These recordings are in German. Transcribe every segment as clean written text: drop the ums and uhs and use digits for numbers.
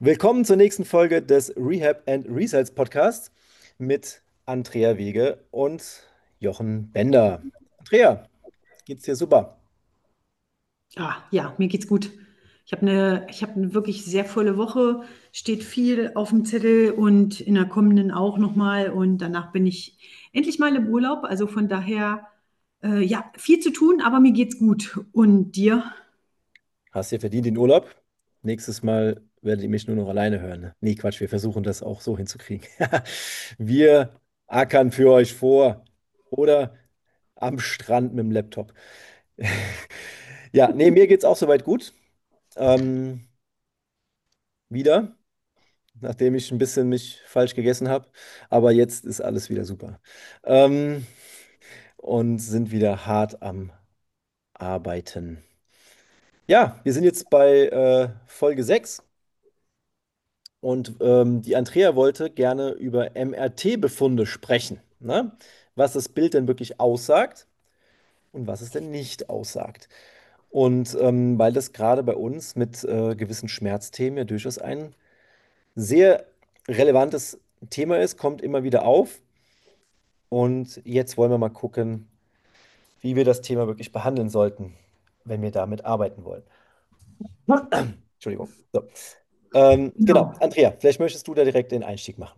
Willkommen zur nächsten Folge des Rehab and Results Podcasts mit Andrea Wege und Jochen Bender. Andrea, geht's dir super? Ja, mir geht's gut. Ich hab eine wirklich sehr volle Woche, steht viel auf dem Zettel und in der kommenden auch nochmal. Und danach bin ich endlich mal im Urlaub. Also von daher, ja, viel zu tun, aber mir geht's gut. Und dir? Hast dir verdient den Urlaub? Nächstes Mal werdet ihr mich nur noch alleine hören. Ne? Nee, Quatsch, wir versuchen das auch so hinzukriegen. Wir ackern für euch vor oder am Strand mit dem Laptop. Ja, nee, mir geht's auch soweit gut. Ähm, wieder, nachdem ich ein bisschen mich falsch gegessen habe. Aber jetzt ist alles wieder super. Ähm, und sind wieder hart am Arbeiten. Ja, wir sind jetzt bei Folge 6 und die Andrea wollte gerne über MRT-Befunde sprechen, ne? Was das Bild denn wirklich aussagt und was es denn nicht aussagt. Und weil das gerade bei uns mit gewissen Schmerzthemen ja durchaus ein sehr relevantes Thema ist, kommt immer wieder auf. Und jetzt wollen wir mal gucken, wie wir das Thema wirklich behandeln sollten, wenn wir damit arbeiten wollen. Entschuldigung. So. Genau, Genau. Andrea, vielleicht möchtest du da direkt den Einstieg machen.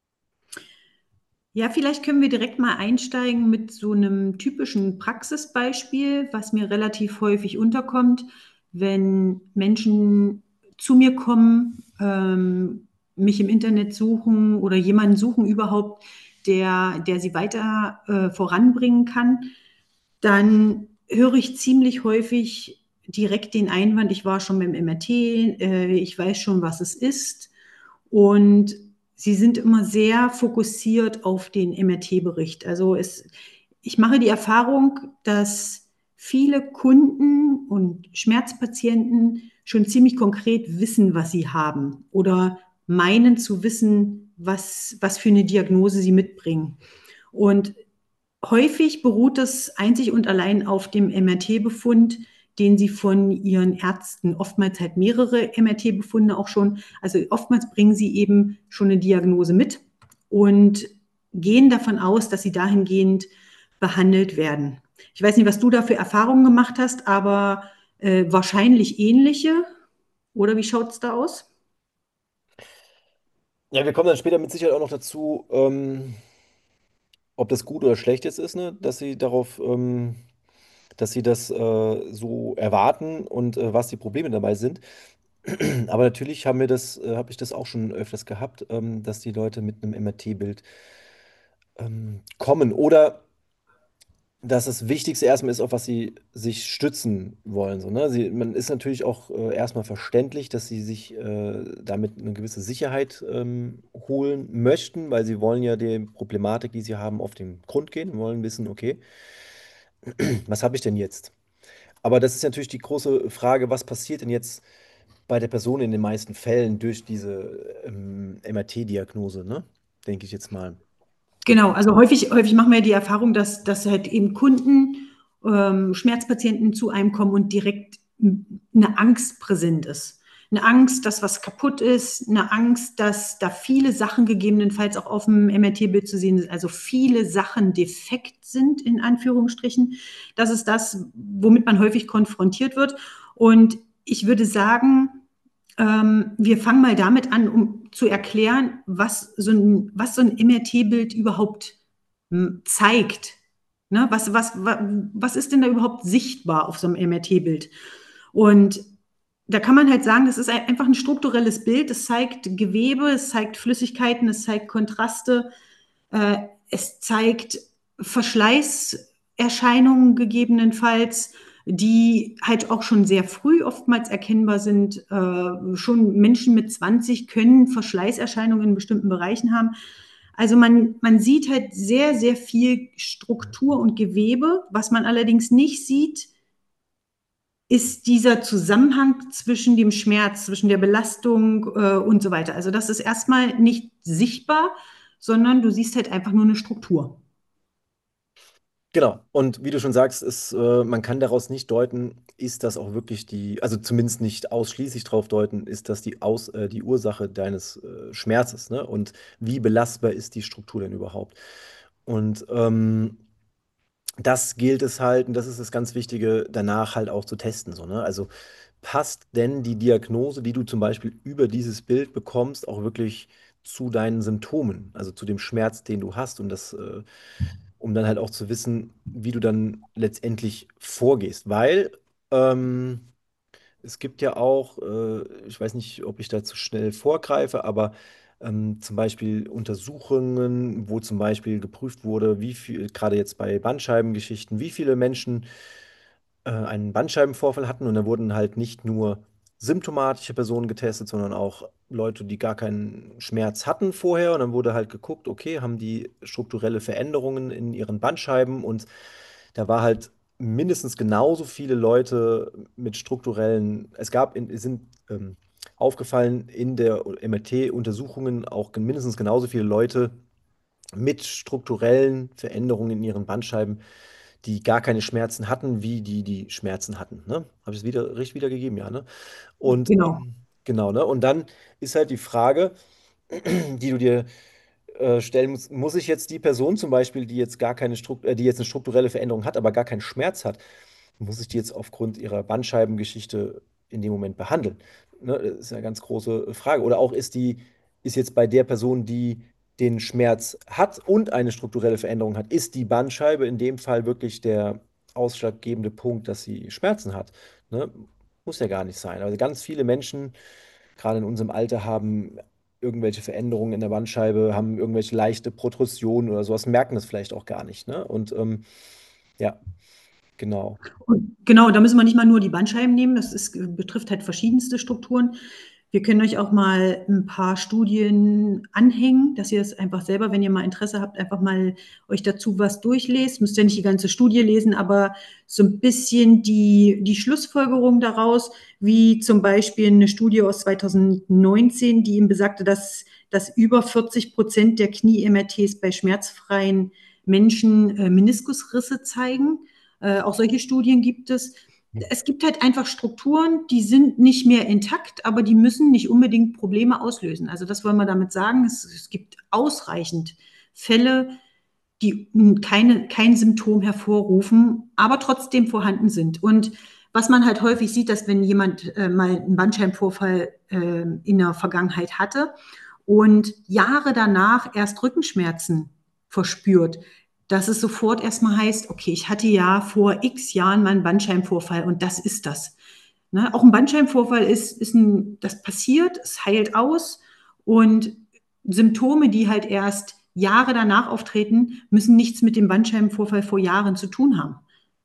Ja, vielleicht können wir direkt mal einsteigen mit so einem typischen Praxisbeispiel, was mir relativ häufig unterkommt, wenn Menschen zu mir kommen, mich im Internet suchen oder jemanden suchen überhaupt, der sie weiter voranbringen kann, dann höre ich ziemlich häufig direkt den Einwand, ich war schon beim MRT, ich weiß schon, was es ist. Und sie sind immer sehr fokussiert auf den MRT-Bericht. Ich mache die Erfahrung, dass viele Kunden und Schmerzpatienten schon ziemlich konkret wissen, was sie haben oder meinen zu wissen, was für eine Diagnose sie mitbringen. Und häufig beruht es einzig und allein auf dem MRT-Befund, den sie von ihren Ärzten, oftmals halt mehrere MRT-Befunde auch schon, also oftmals bringen sie eben schon eine Diagnose mit und gehen davon aus, dass sie dahingehend behandelt werden. Ich weiß nicht, was du da für Erfahrungen gemacht hast, aber wahrscheinlich ähnliche. Oder wie schaut es da aus? Ja, wir kommen dann später mit Sicherheit auch noch dazu, ob das gut oder schlecht jetzt ist, ne? Dass sie das so erwarten und was die Probleme dabei sind. Aber natürlich habe ich das auch schon öfters gehabt, dass die Leute mit einem MRT-Bild kommen oder dass das Wichtigste erstmal ist, auf was sie sich stützen wollen. So, ne? Man ist natürlich auch erstmal verständlich, dass sie sich damit eine gewisse Sicherheit holen möchten, weil sie wollen ja der Problematik, die sie haben, auf den Grund gehen und wollen wissen, okay, was habe ich denn jetzt? Aber das ist natürlich die große Frage, was passiert denn jetzt bei der Person in den meisten Fällen durch diese MRT-Diagnose, ne? Denke ich jetzt mal. Genau, also häufig machen wir die Erfahrung, dass halt eben Kunden, Schmerzpatienten zu einem kommen und direkt eine Angst präsent ist. Eine Angst, dass was kaputt ist, eine Angst, dass da viele Sachen gegebenenfalls auch auf dem MRT-Bild zu sehen sind, also viele Sachen defekt sind, in Anführungsstrichen. Das ist das, womit man häufig konfrontiert wird. Und ich würde sagen, wir fangen mal damit an, um zu erklären, was so ein MRT-Bild überhaupt zeigt. Ne? Was ist denn da überhaupt sichtbar auf so einem MRT-Bild? Und da kann man halt sagen, das ist einfach ein strukturelles Bild. Es zeigt Gewebe, es zeigt Flüssigkeiten, es zeigt Kontraste, es zeigt Verschleißerscheinungen gegebenenfalls, die halt auch schon sehr früh oftmals erkennbar sind. Schon Menschen mit 20 können Verschleißerscheinungen in bestimmten Bereichen haben. Also man sieht halt sehr, sehr viel Struktur und Gewebe. Was man allerdings nicht sieht, ist dieser Zusammenhang zwischen dem Schmerz, zwischen der Belastung und so weiter. Also das ist erstmal nicht sichtbar, sondern du siehst halt einfach nur eine Struktur. Genau. Und wie du schon sagst, man kann daraus nicht deuten, ist das auch wirklich also zumindest nicht ausschließlich darauf deuten, ist das die Ursache deines Schmerzes, ne? Und wie belastbar ist die Struktur denn überhaupt? Und das gilt es halt, und das ist das ganz Wichtige, danach halt auch zu testen, so, ne? Also passt denn die Diagnose, die du zum Beispiel über dieses Bild bekommst, auch wirklich zu deinen Symptomen, also zu dem Schmerz, den du hast, und um dann halt auch zu wissen, wie du dann letztendlich vorgehst. Weil ähm, es gibt ja auch, ich weiß nicht, ob ich da zu schnell vorgreife, aber zum Beispiel Untersuchungen, wo zum Beispiel geprüft wurde, wie viel, gerade jetzt bei Bandscheibengeschichten, wie viele Menschen einen Bandscheibenvorfall hatten, und da wurden halt nicht nur symptomatische Personen getestet, sondern auch Leute, die gar keinen Schmerz hatten vorher. Und dann wurde halt geguckt, okay, haben die strukturelle Veränderungen in ihren Bandscheiben, und da war halt mindestens genauso viele Leute mit es sind aufgefallen in der MRT-Untersuchungen auch mindestens genauso viele Leute mit strukturellen Veränderungen in ihren Bandscheiben, die gar keine Schmerzen hatten, wie die Schmerzen hatten. Ne? Habe ich es wieder richtig wiedergegeben? Ja, ne? Und Genau. genau, ne? Und dann ist halt die Frage, die du dir stellen musst, muss ich jetzt die Person zum Beispiel, die jetzt eine strukturelle Veränderung hat, aber gar keinen Schmerz hat, muss ich die jetzt aufgrund ihrer Bandscheibengeschichte in dem Moment behandeln? Ne? Das ist eine ganz große Frage. Oder auch ist jetzt bei der Person, die den Schmerz hat und eine strukturelle Veränderung hat, ist die Bandscheibe in dem Fall wirklich der ausschlaggebende Punkt, dass sie Schmerzen hat? Ne? Muss ja gar nicht sein. Also ganz viele Menschen, gerade in unserem Alter, haben irgendwelche Veränderungen in der Bandscheibe, haben irgendwelche leichte Protrusionen oder sowas, merken das vielleicht auch gar nicht. Ne? Und ja, genau. Und genau, da müssen wir nicht mal nur die Bandscheiben nehmen, betrifft halt verschiedenste Strukturen. Wir können euch auch mal ein paar Studien anhängen, dass ihr es einfach selber, wenn ihr mal Interesse habt, einfach mal euch dazu was durchlest. Müsst ja nicht die ganze Studie lesen, aber so ein bisschen die Schlussfolgerung daraus, wie zum Beispiel eine Studie aus 2019, die eben besagte, dass über 40% der Knie-MRTs bei schmerzfreien Menschen Meniskusrisse zeigen. Auch solche Studien gibt es. Es gibt halt einfach Strukturen, die sind nicht mehr intakt, aber die müssen nicht unbedingt Probleme auslösen. Also das wollen wir damit sagen. Es gibt ausreichend Fälle, die kein Symptom hervorrufen, aber trotzdem vorhanden sind. Und was man halt häufig sieht, dass wenn jemand mal einen Bandscheibenvorfall in der Vergangenheit hatte und Jahre danach erst Rückenschmerzen verspürt, dass es sofort erstmal heißt, okay, ich hatte ja vor x Jahren mal einen Bandscheibenvorfall und das ist das. Ne? Auch ein Bandscheibenvorfall das passiert, es heilt aus und Symptome, die halt erst Jahre danach auftreten, müssen nichts mit dem Bandscheibenvorfall vor Jahren zu tun haben.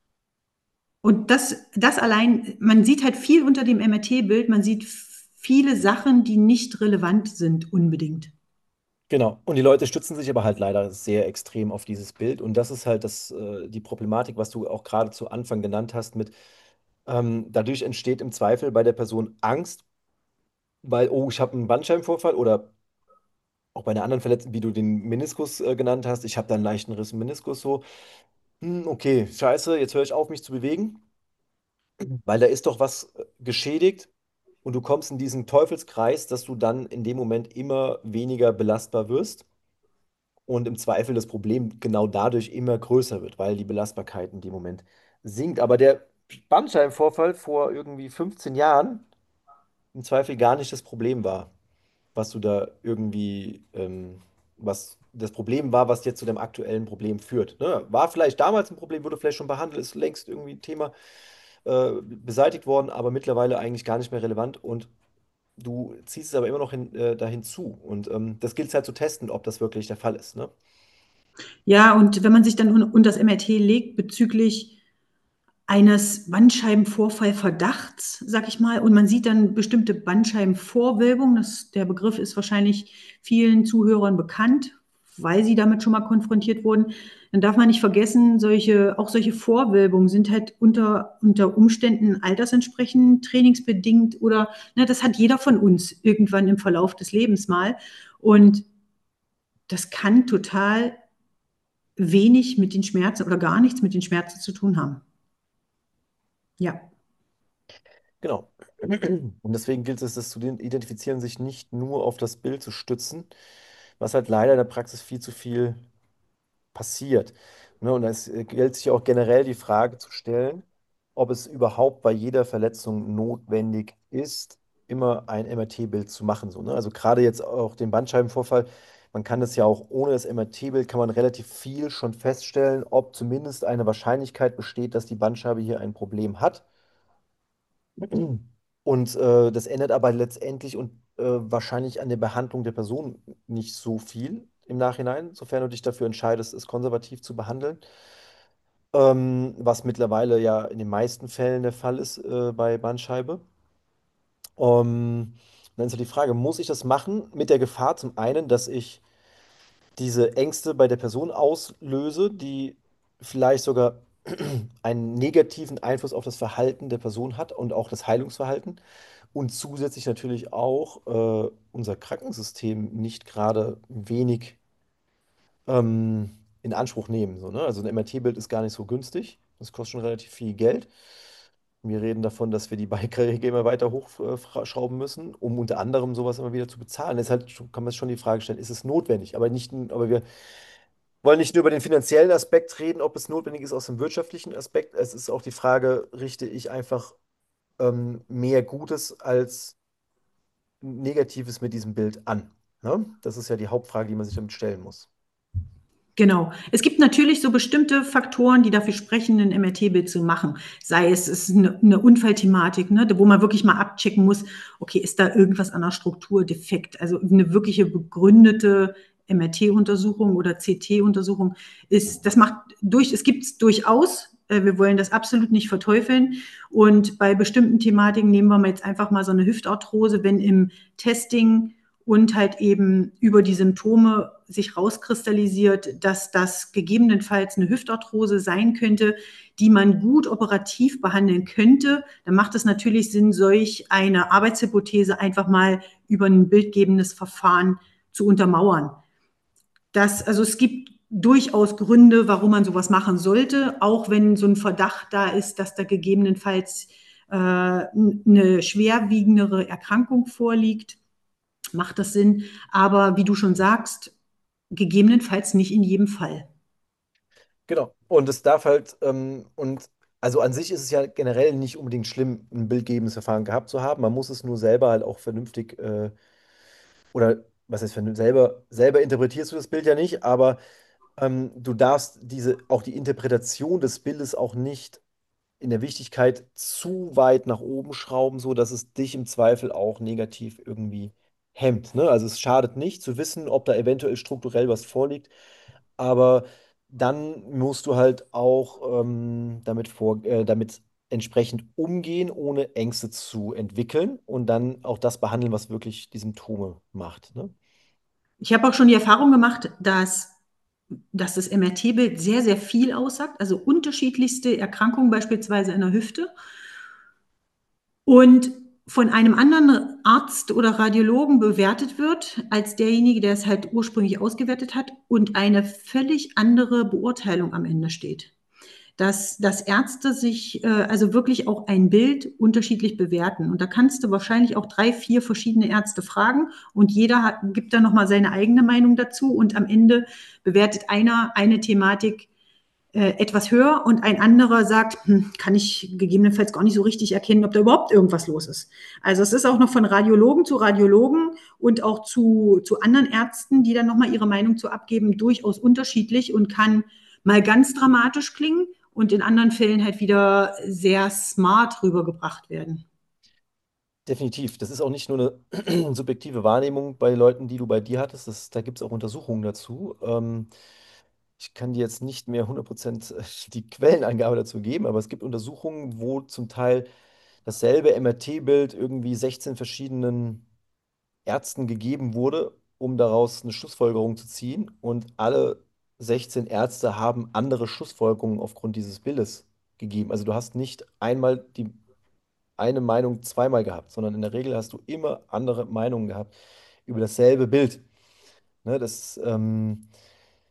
Und das allein, man sieht halt viel unter dem MRT-Bild, man sieht viele Sachen, die nicht relevant sind unbedingt. Genau. Und die Leute stützen sich aber halt leider sehr extrem auf dieses Bild. Und das ist halt die Problematik, was du auch gerade zu Anfang genannt hast, dadurch entsteht im Zweifel bei der Person Angst, weil, oh, ich habe einen Bandscheibenvorfall, oder auch bei einer anderen Verletzung, wie du den Meniskus genannt hast, ich habe da einen leichten Riss im Meniskus, so, okay, scheiße, jetzt höre ich auf, mich zu bewegen, weil da ist doch was geschädigt, und du kommst in diesen Teufelskreis, dass du dann in dem Moment immer weniger belastbar wirst. Und im Zweifel das Problem genau dadurch immer größer wird, weil die Belastbarkeit in dem Moment sinkt. Aber der Bandscheibenvorfall vor irgendwie 15 Jahren im Zweifel gar nicht das Problem war, was du da irgendwie, was das Problem war, was jetzt zu dem aktuellen Problem führt. Ne? War vielleicht damals ein Problem, wurde vielleicht schon behandelt, ist längst irgendwie ein Thema beseitigt worden, aber mittlerweile eigentlich gar nicht mehr relevant, und du ziehst es aber immer noch da hinzu. Und das gilt es halt zu testen, ob das wirklich der Fall ist. Ne? Ja, und wenn man sich dann unter das MRT legt bezüglich eines Bandscheibenvorfallverdachts, sag ich mal, und man sieht dann bestimmte Bandscheibenvorwölbung, der Begriff ist wahrscheinlich vielen Zuhörern bekannt, weil sie damit schon mal konfrontiert wurden, dann darf man nicht vergessen, auch solche Vorwölbungen sind halt unter Umständen altersentsprechend, trainingsbedingt oder, ne, das hat jeder von uns irgendwann im Verlauf des Lebens mal. Und das kann total wenig mit den Schmerzen oder gar nichts mit den Schmerzen zu tun haben. Ja. Genau. Und deswegen gilt es, das zu identifizieren, sich nicht nur auf das Bild zu stützen, was halt leider in der Praxis viel zu viel passiert. Ne? Und es gilt sich auch generell die Frage zu stellen, ob es überhaupt bei jeder Verletzung notwendig ist, immer ein MRT-Bild zu machen. So, ne? Also gerade jetzt auch den Bandscheibenvorfall, man kann das ja auch ohne das MRT-Bild, kann man relativ viel schon feststellen, ob zumindest eine Wahrscheinlichkeit besteht, dass die Bandscheibe hier ein Problem hat. Und das ändert aber letztendlich und wahrscheinlich an der Behandlung der Person nicht so viel im Nachhinein, sofern du dich dafür entscheidest, es konservativ zu behandeln. Was mittlerweile ja in den meisten Fällen der Fall ist bei Bandscheibe. Dann ist ja die Frage, muss ich das machen mit der Gefahr zum einen, dass ich diese Ängste bei der Person auslöse, die vielleicht sogar einen negativen Einfluss auf das Verhalten der Person hat und auch das Heilungsverhalten und zusätzlich natürlich auch unser Krankensystem nicht gerade wenig in Anspruch nehmen. So, ne? Also ein MRT-Bild ist gar nicht so günstig. Das kostet schon relativ viel Geld. Wir reden davon, dass wir die Beiträge immer weiter hochschrauben müssen, um unter anderem sowas immer wieder zu bezahlen. Deshalb kann man sich schon die Frage stellen, ist es notwendig? Aber wir wollen nicht nur über den finanziellen Aspekt reden, ob es notwendig ist aus dem wirtschaftlichen Aspekt. Es ist auch die Frage, richte ich einfach mehr Gutes als Negatives mit diesem Bild an? Ne? Das ist ja die Hauptfrage, die man sich damit stellen muss. Genau. Es gibt natürlich so bestimmte Faktoren, die dafür sprechen, ein MRT-Bild zu machen. Sei es, es ist eine Unfallthematik, ne, wo man wirklich mal abchecken muss, okay, ist da irgendwas an der Struktur defekt? Also eine wirkliche begründete MRT-Untersuchung oder CT-Untersuchung es gibt es durchaus. Wir wollen das absolut nicht verteufeln. Und bei bestimmten Thematiken nehmen wir mal jetzt einfach mal so eine Hüftarthrose, wenn im Testing und halt eben über die Symptome sich rauskristallisiert, dass das gegebenenfalls eine Hüftarthrose sein könnte, die man gut operativ behandeln könnte, dann macht es natürlich Sinn, solch eine Arbeitshypothese einfach mal über ein bildgebendes Verfahren zu untermauern. Also es gibt durchaus Gründe, warum man sowas machen sollte, auch wenn so ein Verdacht da ist, dass da gegebenenfalls eine schwerwiegendere Erkrankung vorliegt, macht das Sinn. Aber wie du schon sagst, gegebenenfalls nicht in jedem Fall. Genau. Und es darf halt, und also an sich ist es ja generell nicht unbedingt schlimm, ein bildgebendes Verfahren gehabt zu haben. Man muss es nur selber halt auch vernünftig, oder was heißt vernünftig, selber interpretierst du das Bild ja nicht, aber du darfst auch die Interpretation des Bildes auch nicht in der Wichtigkeit zu weit nach oben schrauben, so dass es dich im Zweifel auch negativ irgendwie hemmt. Ne? Also es schadet nicht zu wissen, ob da eventuell strukturell was vorliegt, aber dann musst du halt auch damit entsprechend umgehen, ohne Ängste zu entwickeln und dann auch das behandeln, was wirklich die Symptome macht. Ne? Ich habe auch schon die Erfahrung gemacht, dass das MRT-Bild sehr, sehr viel aussagt, also unterschiedlichste Erkrankungen, beispielsweise in der Hüfte. Und von einem anderen Arzt oder Radiologen bewertet wird als derjenige, der es halt ursprünglich ausgewertet hat und eine völlig andere Beurteilung am Ende steht. Dass Ärzte sich also wirklich auch ein Bild unterschiedlich bewerten. Und da kannst du wahrscheinlich auch 3, 4 verschiedene Ärzte fragen und gibt dann nochmal seine eigene Meinung dazu und am Ende bewertet einer eine Thematik etwas höher und ein anderer sagt, kann ich gegebenenfalls gar nicht so richtig erkennen, ob da überhaupt irgendwas los ist. Also es ist auch noch von Radiologen zu Radiologen und auch zu anderen Ärzten, die dann nochmal ihre Meinung zu abgeben, durchaus unterschiedlich und kann mal ganz dramatisch klingen und in anderen Fällen halt wieder sehr smart rübergebracht werden. Definitiv. Das ist auch nicht nur eine subjektive Wahrnehmung bei Leuten, die du bei dir hattest. Da gibt es auch Untersuchungen dazu. Ich kann dir jetzt nicht mehr 100% die Quellenangabe dazu geben, aber es gibt Untersuchungen, wo zum Teil dasselbe MRT-Bild irgendwie 16 verschiedenen Ärzten gegeben wurde, um daraus eine Schlussfolgerung zu ziehen. Und alle 16 Ärzte haben andere Schlussfolgerungen aufgrund dieses Bildes gegeben. Also du hast nicht einmal die eine Meinung zweimal gehabt, sondern in der Regel hast du immer andere Meinungen gehabt über dasselbe Bild. Ne,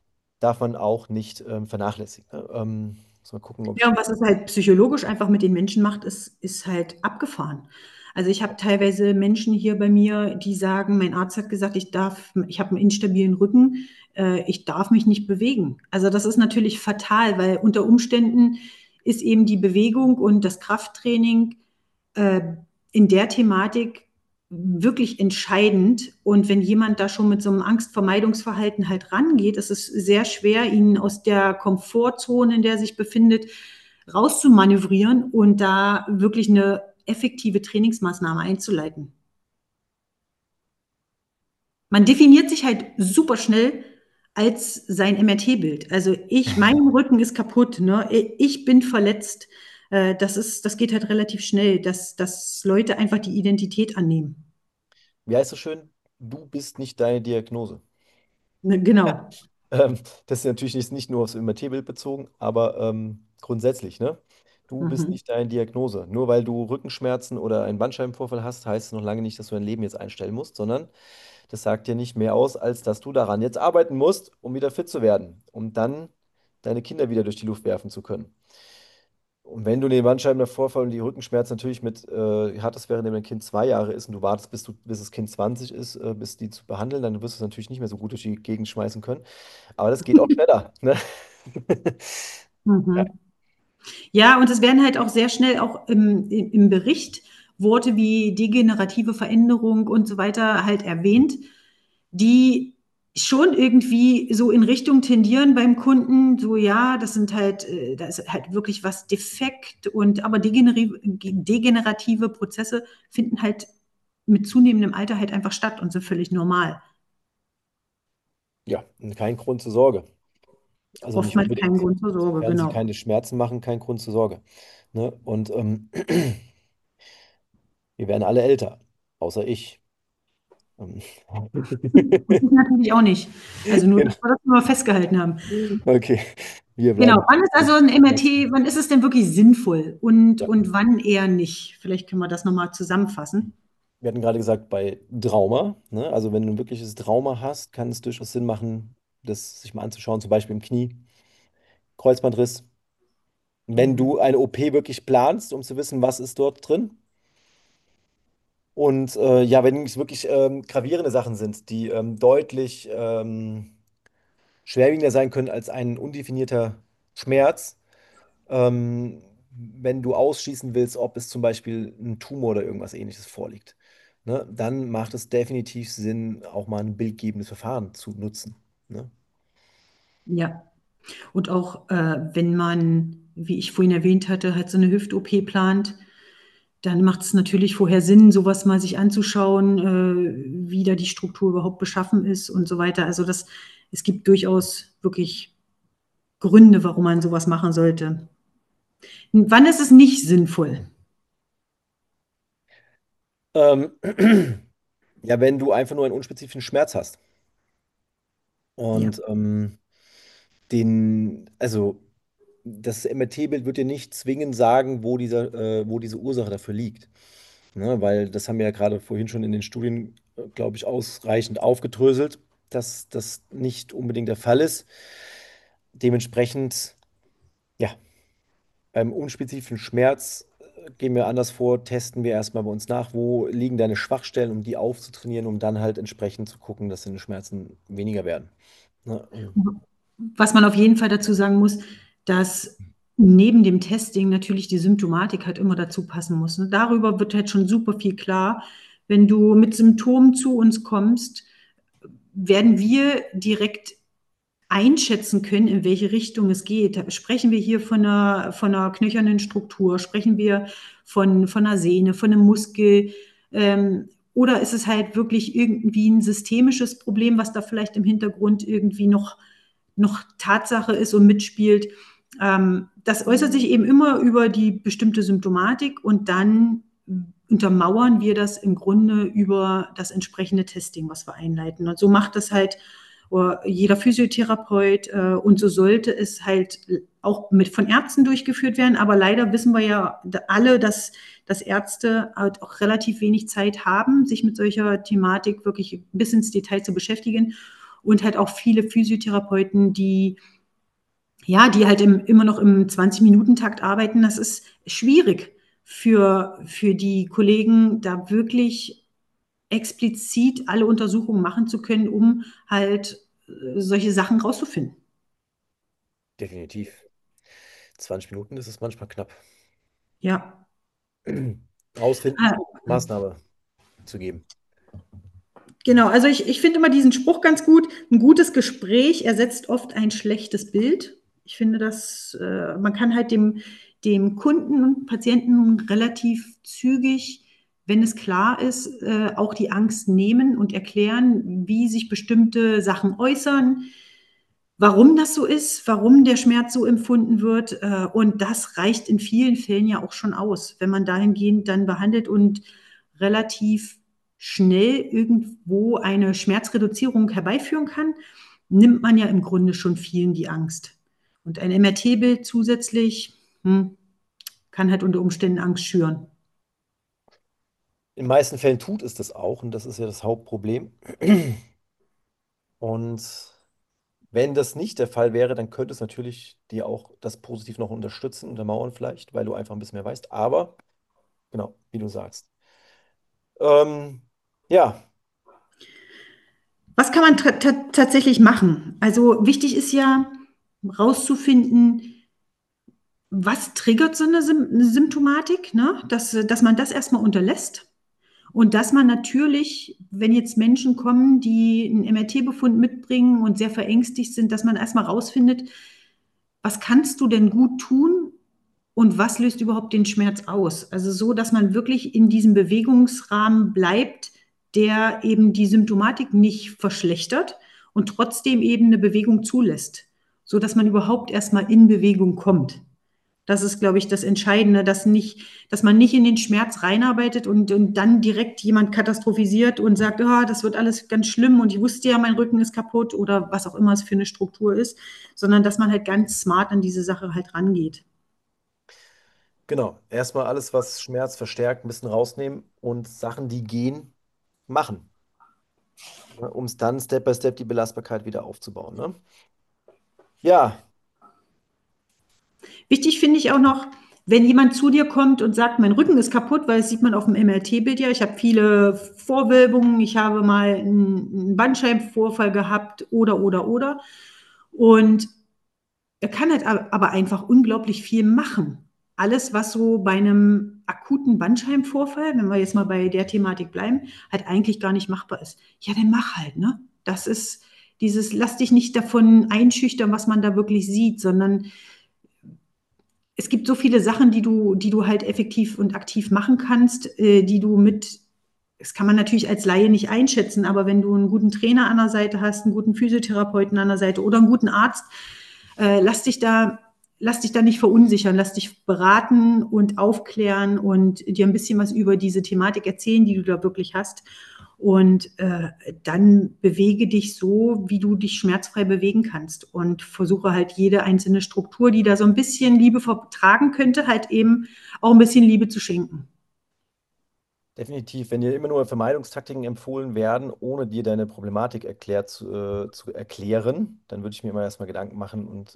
darf man auch nicht vernachlässigen. Ne? Muss mal gucken, ob Ja, ich. und was es halt psychologisch einfach mit den Menschen macht, ist halt abgefahren. Also ich habe teilweise Menschen hier bei mir, die sagen, mein Arzt hat gesagt, ich habe einen instabilen Rücken, ich darf mich nicht bewegen. Also das ist natürlich fatal, weil unter Umständen ist eben die Bewegung und das Krafttraining äh, in der Thematik wirklich entscheidend. Und wenn jemand da schon mit so einem Angstvermeidungsverhalten halt rangeht, ist es sehr schwer, ihn aus der Komfortzone, in der er sich befindet, rauszumanövrieren und da wirklich eine effektive Trainingsmaßnahme einzuleiten. Man definiert sich halt super schnell als sein MRT-Bild. Also mein Rücken ist kaputt, ne? Ich bin verletzt. Das geht halt relativ schnell, dass Leute einfach die Identität annehmen. Wie heißt es schön? Du bist nicht deine Diagnose. Ne, genau. Das ist natürlich nicht nur aufs MRT-Bild bezogen, aber grundsätzlich, ne? Du bist Mhm. nicht deine Diagnose. Nur weil du Rückenschmerzen oder einen Bandscheibenvorfall hast, heißt es noch lange nicht, dass du dein Leben jetzt einstellen musst, sondern das sagt dir nicht mehr aus, als dass du daran jetzt arbeiten musst, um wieder fit zu werden, um dann deine Kinder wieder durch die Luft werfen zu können. Und wenn du den Bandscheibenvorfall und die Rückenschmerzen natürlich hattest, während dein Kind 2 Jahre ist und du wartest, bis das Kind 20 ist, bis die zu behandeln, dann wirst du es natürlich nicht mehr so gut durch die Gegend schmeißen können. Aber das geht auch schneller, ne? Ja. Mhm. Ja, und es werden halt auch sehr schnell auch im Bericht Worte wie degenerative Veränderung und so weiter halt erwähnt, die schon irgendwie so in Richtung tendieren beim Kunden, so ja, da ist halt wirklich was defekt und aber degenerative Prozesse finden halt mit zunehmendem Alter halt einfach statt und sind völlig normal. Ja, und kein Grund zur Sorge. Also nicht Oftmals kein unbedingt. Grund zur Sorge, Werden sie genau. keine Schmerzen machen, kein Grund zur Sorge. Ne? Und wir werden alle älter, außer ich. Ähm, Und ich natürlich auch nicht. Also nur, Genau. dass wir das mal festgehalten haben. Okay, wir Genau. bleiben. Wann ist also ein MRT, wann ist es denn wirklich sinnvoll Ja. und wann eher nicht? Vielleicht können wir das nochmal zusammenfassen. Wir hatten gerade gesagt, bei Trauma, ne? Also wenn du ein wirkliches Trauma hast, kann es durchaus Sinn machen, das sich mal anzuschauen, zum Beispiel im Knie, Kreuzbandriss. Wenn Mhm. du eine OP wirklich planst, um zu wissen, was ist dort drin. Und ja, wenn es wirklich gravierende Sachen sind, die deutlich schwerwiegender sein können als ein undefinierter Schmerz, wenn du ausschließen willst, ob es zum Beispiel ein Tumor oder irgendwas Ähnliches vorliegt, ne, dann macht es definitiv Sinn, auch mal ein bildgebendes Verfahren zu nutzen. Ne? Ja. Und auch wenn man, wie ich vorhin erwähnt hatte, halt so eine Hüft-OP plant, dann macht es natürlich vorher Sinn, sowas mal sich anzuschauen, wie da die Struktur überhaupt beschaffen ist und so weiter. Es gibt durchaus wirklich Gründe, warum man sowas machen sollte. Wann ist es nicht sinnvoll? Ähm, ja, wenn du einfach nur einen unspezifischen Schmerz hast Ja. und also das MRT-Bild wird dir nicht zwingend sagen, wo diese Ursache dafür liegt. Ne? Weil das haben wir ja gerade vorhin schon in den Studien, glaube ich, ausreichend aufgedröselt, dass das nicht unbedingt der Fall ist. Dementsprechend, ja, beim unspezifischen Schmerz gehen wir anders vor, testen wir erstmal bei uns nach, wo liegen deine Schwachstellen, um die aufzutrainieren, um dann halt entsprechend zu gucken, dass deine Schmerzen weniger werden. Ne? Was man auf jeden Fall dazu sagen muss, dass neben dem Testing natürlich die Symptomatik halt immer dazu passen muss. Und darüber wird halt schon super viel klar. Wenn du mit Symptomen zu uns kommst, werden wir direkt einschätzen können, in welche Richtung es geht. Sprechen wir hier von einer knöchernen Struktur? Sprechen wir von einer Sehne, von einem Muskel? Oder ist es halt wirklich irgendwie ein systemisches Problem, was da vielleicht im Hintergrund irgendwie noch Tatsache ist und mitspielt? Das äußert sich eben immer über die bestimmte Symptomatik und dann untermauern wir das im Grunde über das entsprechende Testing, was wir einleiten. Und so macht das halt jeder Physiotherapeut und so sollte es halt auch von Ärzten durchgeführt werden. Aber leider wissen wir ja alle, dass Ärzte halt auch relativ wenig Zeit haben, sich mit solcher Thematik wirklich bis ins Detail zu beschäftigen. und halt auch viele Physiotherapeuten, die ja, die halt immer noch im 20-Minuten-Takt arbeiten. Das ist schwierig für die Kollegen, da wirklich explizit alle Untersuchungen machen zu können, um halt solche Sachen rauszufinden. Definitiv. 20 Minuten ist es manchmal knapp. Ja. Rausfinden, Ah, Maßnahme zu geben. genau, also ich finde immer diesen Spruch ganz gut. Ein gutes Gespräch ersetzt oft ein schlechtes Bild. Ich finde, man kann halt dem Kunden und Patienten relativ zügig, wenn es klar ist, auch die Angst nehmen und erklären, wie sich bestimmte Sachen äußern, warum das so ist, warum der Schmerz so empfunden wird. Und das reicht in vielen Fällen ja auch schon aus, wenn man dahingehend dann behandelt und relativ schnell irgendwo eine Schmerzreduzierung herbeiführen kann, nimmt man ja im Grunde schon vielen die Angst. Und ein MRT-Bild zusätzlich kann halt unter Umständen Angst schüren. In den meisten Fällen tut es das auch und das ist ja das Hauptproblem. Und wenn das nicht der Fall wäre, dann könnte es natürlich dir auch das positiv noch unterstützen, untermauern vielleicht, weil du einfach ein bisschen mehr weißt. Aber, genau, wie du sagst. Ja, Was kann man tatsächlich machen? Also wichtig ist ja rauszufinden, was triggert so eine Symptomatik, ne? Dass man das erstmal unterlässt und dass man natürlich, wenn jetzt Menschen kommen, die einen MRT-Befund mitbringen und sehr verängstigt sind, dass man erstmal rausfindet, was kannst du denn gut tun und was löst überhaupt den Schmerz aus? Also so, dass man wirklich in diesem Bewegungsrahmen bleibt, der eben die Symptomatik nicht verschlechtert und trotzdem eben eine Bewegung zulässt, so dass man überhaupt erstmal in Bewegung kommt. Das ist, glaube ich, das Entscheidende, dass man nicht in den Schmerz reinarbeitet und dann direkt jemand katastrophisiert und sagt, oh, das wird alles ganz schlimm und ich wusste ja, mein Rücken ist kaputt oder was auch immer es für eine Struktur ist, sondern dass man halt ganz smart an diese Sache halt rangeht. genau. Erstmal alles, was Schmerz verstärkt, ein bisschen rausnehmen und Sachen, die gehen, machen. Ne, um es dann Step by Step die Belastbarkeit wieder aufzubauen. Ne? Ja, Wichtig finde ich auch noch, wenn jemand zu dir kommt und sagt, mein Rücken ist kaputt, weil das sieht man auf dem MRT-Bild ja, ich habe viele Vorwölbungen, ich habe mal einen Bandscheibenvorfall gehabt oder. Und er kann halt aber einfach unglaublich viel machen. Alles, was so bei einem akuten Bandscheibenvorfall, wenn wir jetzt mal bei der Thematik bleiben, halt eigentlich gar nicht machbar ist. Ja, dann mach halt, ne? Das ist lass dich nicht davon einschüchtern, was man da wirklich sieht, sondern es gibt so viele Sachen, die du halt effektiv und aktiv machen kannst, das kann man natürlich als Laie nicht einschätzen, aber wenn du einen guten Trainer an der Seite hast, einen guten Physiotherapeuten an der Seite oder einen guten Arzt, lass dich lass dich da nicht verunsichern, lass dich beraten und aufklären und dir ein bisschen was über diese Thematik erzählen, die du da wirklich hast. Und dann bewege dich so, wie du dich schmerzfrei bewegen kannst. Und versuche halt jede einzelne Struktur, die da so ein bisschen Liebe vertragen könnte, halt eben auch ein bisschen Liebe zu schenken. definitiv. Wenn dir immer nur Vermeidungstaktiken empfohlen werden, ohne dir deine Problematik zu erklären, dann würde ich mir immer erstmal Gedanken machen und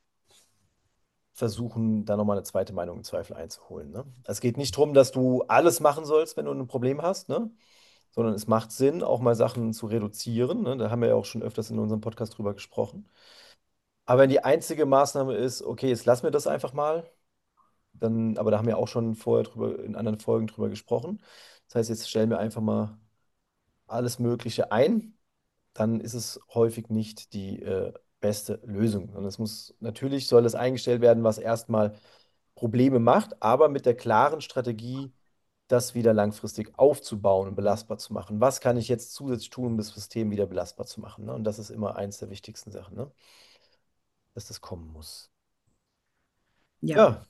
versuchen, da nochmal eine zweite Meinung im Zweifel einzuholen. Ne? Es geht nicht darum, dass du alles machen sollst, wenn du ein Problem hast, ne? Sondern es macht Sinn, auch mal Sachen zu reduzieren. Ne? Da haben wir ja auch schon öfters in unserem Podcast drüber gesprochen. Aber wenn die einzige Maßnahme ist, okay, jetzt lass mir das einfach mal, dann, aber da haben wir auch schon vorher drüber, in anderen Folgen drüber gesprochen. Das heißt, jetzt stellen wir einfach mal alles Mögliche ein, dann ist es häufig nicht die beste Lösung. Und natürlich soll es eingestellt werden, was erstmal Probleme macht, aber mit der klaren Strategie, das wieder langfristig aufzubauen und belastbar zu machen. Was kann ich jetzt zusätzlich tun, um das System wieder belastbar zu machen? Ne? Und das ist immer eins der wichtigsten Sachen, ne? Dass das kommen muss. Ja. Ja,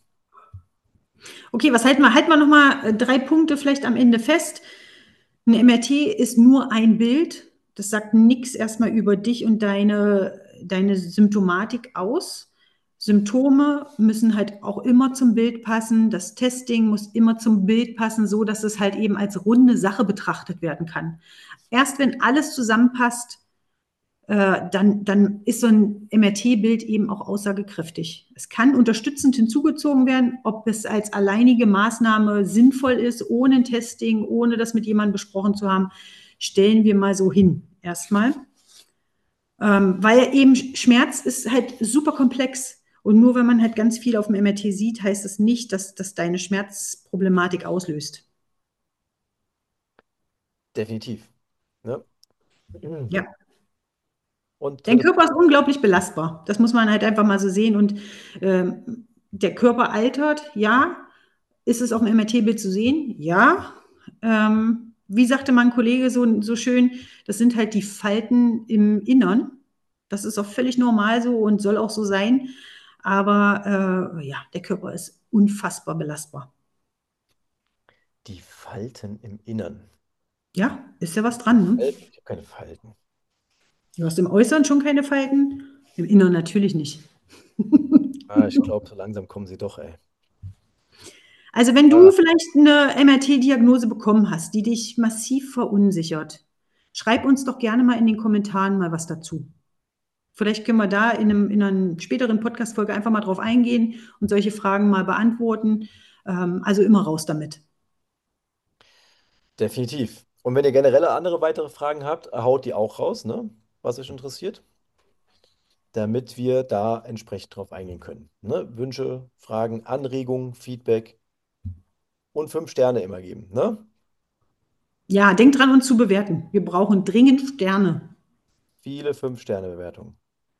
Okay, was halten wir? Halten wir nochmal 3 Punkte vielleicht am Ende fest. Ein MRT ist nur ein Bild. Das sagt nichts erstmal über dich und deine Symptomatik aus. Symptome müssen halt auch immer zum Bild passen. Das Testing muss immer zum Bild passen, so dass es halt eben als runde Sache betrachtet werden kann. Erst wenn alles zusammenpasst, dann ist so ein MRT-Bild eben auch aussagekräftig. Es kann unterstützend hinzugezogen werden, ob es als alleinige Maßnahme sinnvoll ist, ohne ein Testing, ohne das mit jemandem besprochen zu haben, stellen wir mal so hin erstmal. Weil eben Schmerz ist halt super komplex. Und nur wenn man halt ganz viel auf dem MRT sieht, heißt das nicht, dass das deine Schmerzproblematik auslöst. Definitiv. Ne? Ja, Und dein drittes, Körper ist unglaublich belastbar. Das muss man halt einfach mal so sehen. Und der Körper altert, ja. Ist es auf dem MRT-Bild zu sehen? Ja. Wie sagte mein Kollege so schön, das sind halt die Falten im Innern. Das ist auch völlig normal so und soll auch so sein. Aber ja, der Körper ist unfassbar belastbar. die Falten im Innern. Ja, ist ja was dran, ne? Falten? Ich habe keine Falten. Du hast im Äußeren schon keine Falten, im Inneren natürlich nicht. Ah, ich glaube, so langsam kommen sie doch, ey. Also wenn du Ah, vielleicht eine MRT-Diagnose bekommen hast, die dich massiv verunsichert, schreib uns doch gerne mal in den Kommentaren mal was dazu. Vielleicht können wir da in einer späteren Podcast-Folge einfach mal drauf eingehen und solche Fragen mal beantworten. Also immer raus damit. definitiv. Und wenn ihr generelle andere weitere Fragen habt, haut die auch raus, ne? Was euch interessiert, damit wir da entsprechend drauf eingehen können. Ne? Wünsche, Fragen, Anregungen, Feedback und 5 Sterne immer geben, ne? Ja, denk dran, uns zu bewerten. Wir brauchen dringend Sterne. Viele 5-Sterne-Bewertungen.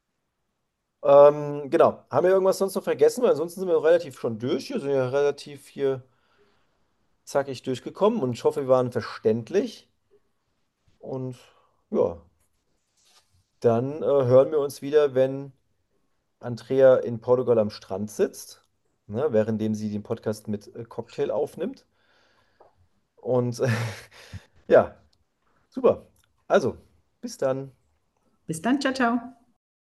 Genau. Haben wir irgendwas sonst noch vergessen? Weil ansonsten sind wir relativ schon durch. Wir sind ja relativ hier zackig durchgekommen und ich hoffe, wir waren verständlich. Und ja, dann hören wir uns wieder, wenn Andrea in Portugal am Strand sitzt, ne, währenddem sie den Podcast mit Cocktail aufnimmt. Und ja, super. Also, bis dann. Bis dann, ciao, ciao.